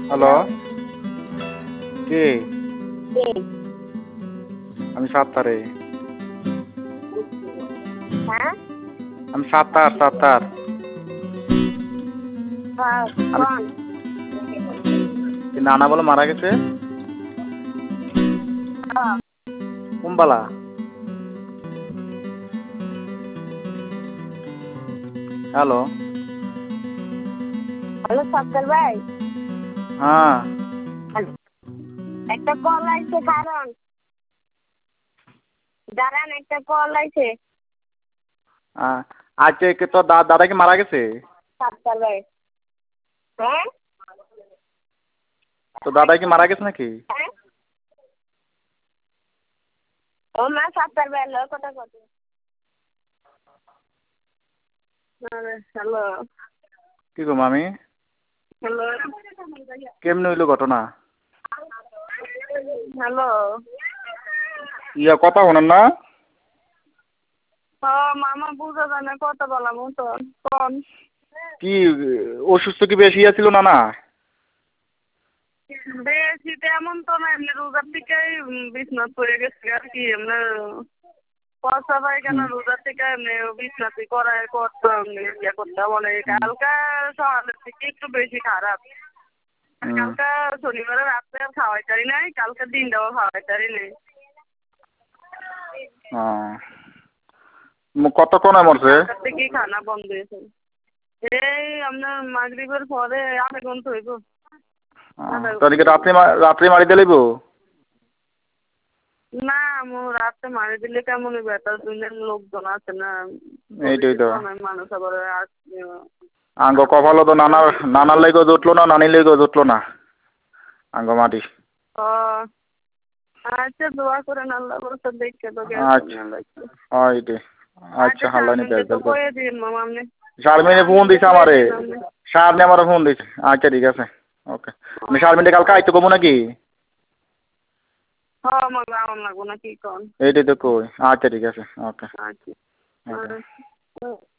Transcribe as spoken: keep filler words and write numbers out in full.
hello hello কে কে আমি সাত্তারে হ্যাঁ আমি সাত্তার সাত্তার হ্যাঁ আমি কোন কি নানা বলে মারা গেছে হ্যাঁ কুম্বালা হ্যালো হ্যালো সত্তর ভাই হ্যাঁ একটা কল আইছে কারণ দাঁড়ান একটা কল আইছে আহ, আজকে কি তোর দা- দাদা কি মারা গেছে সত্তর ভাই হ্যাঁ তো দাদা কি মারা গেছে নাকি হ্যাঁ ও মা সত্তর ভাই হ্যালো কথা কত হ্যালো কি গো মামি হ্যালো কেমনে হইলো ঘটনা হ্যালো ইয়া কথা শোনেন না ও মামা বুঝা যায় না কথা বলাম তো কোন কি অসুস্থ কি বেশি আছিল না না বেশি তেমন তো না এমনি রোজার থেকেই বিছনাথ পড়ে গেছে আর কি এমনি পয়সা পাই কেন রোজার থেকে এমনি বিছনাথি করায় করতাম ইয়ে করতাম অনেক কালকা সকালের থেকে একটু বেশি খারাপ কালকা শনিবারে রাত্রে আর খাওয়াই তারি নাই কালকে দিনটাও খাওয়াই তারি নাই কতক্ষণ মরছে কালকার থেকেই খানা বন্ধ হয়েছে এই আপনার মাগরিবের পরে আধা ঘন্টা হইব তাহলে কি রাত্রে মা- রাত্রে মারি দিলেইব না মো রাতে মারি দিলে কেমন বেটার দুনিয়ার লোকজন আছে না এইটাই তো মানুষ আবার আসছে আঙ্গ কপালও তো নানার নানার লেগেও জুটলো না নানির লেগেও জুটলো না আঙ্গ মাটি ও আচ্ছা দোয়া করেন আল্লাহ বলতে দেখতে তো আচ্ছা ওইটাই আচ্ছা হাল্লা নি দেখবেন কয়ে দিন মামা আপনি শারমিনে ফোন দিছে আমারে শারমিনে আমার ফোন দিছে আচ্ছা ঠিক আছে ওকে আমি শারমিনে কালকে আইতে কমু নাকি হ্যাঁ আমার যাওয়ার লাগবো না কি কন এইটাই তো কই আচ্ছা ঠিক আছে ওকে আচ্ছা ওকে আচ্ছা